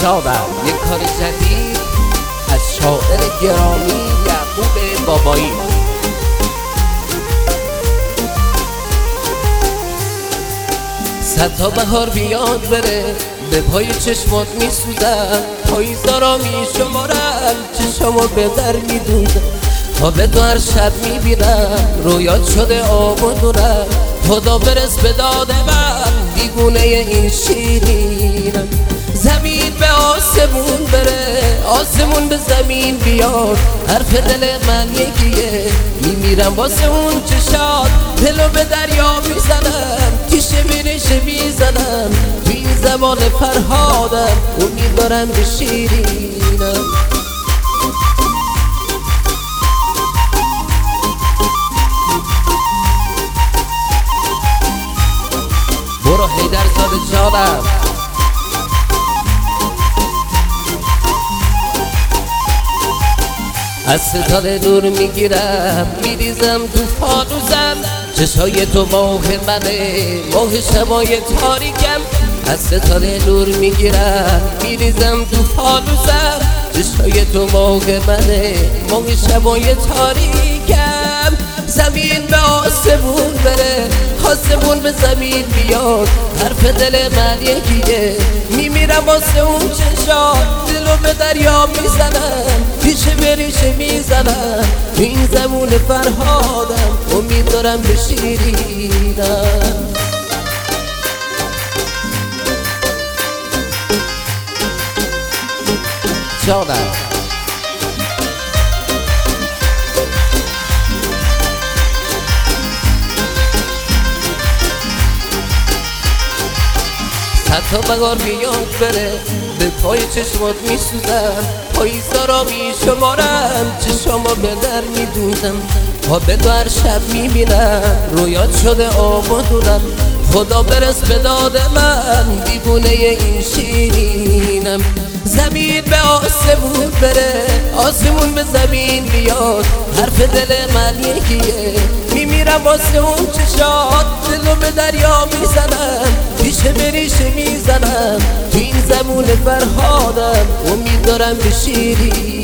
شادم. یک کار جدید از شاعر گرامی یعقوب بابایی. صد تا بهار بیاد بره به پای چشمات میسوزم، پاییزا میشمارم چشمو به در میدوزم، تا به تو هر شب میبینم رویات شده آب و دورم، خدا برس به داد من دیگونه این شیرینم. زمین به آسمون بره آسمون به زمین بیاد، حرف دل من یکیه میمیرم واسه اون چشات، دلو به دریا میزنم تیشه بینشه میزنم، تو این زمان فرهادم امید دارم به شیرینم. برو حیدر زاده جانم. از ستاره نور میگیرم میریزم تو فانوسم، چشای تو ماه منه ماه شبای تاریکم. از ستاره نور میگیرم میریزم تو فانوسم، چشای تو ماه منه ماه شبای تاریکم. زمین به آسمون بره آسمون به زمین بیاد، حرف دل من یکیه میمیرم واسه اون چشات، دلو به دریا میزنم ریشه به ریشه میزنم، تو این زمون فرهادم امید دارم به شیرینم. جانم صد تا بهار بیاد بره به پای چشمات میسوزم، پاییزا میشمارم چشمو به در میدوزم، تا به تو هر شب میبینم رویات شده آب و دورم، خدا برس به داد من دیوونه این شیرینم. زمین به آسمون بره آسمون به زمین بیاد، حرف دل من یکیه میمیرم واسه اون چشات، دلو به دریا میزنم ریشه به ریشه میزنم، تو این زمون فرهادم امید دارم به شیرینم.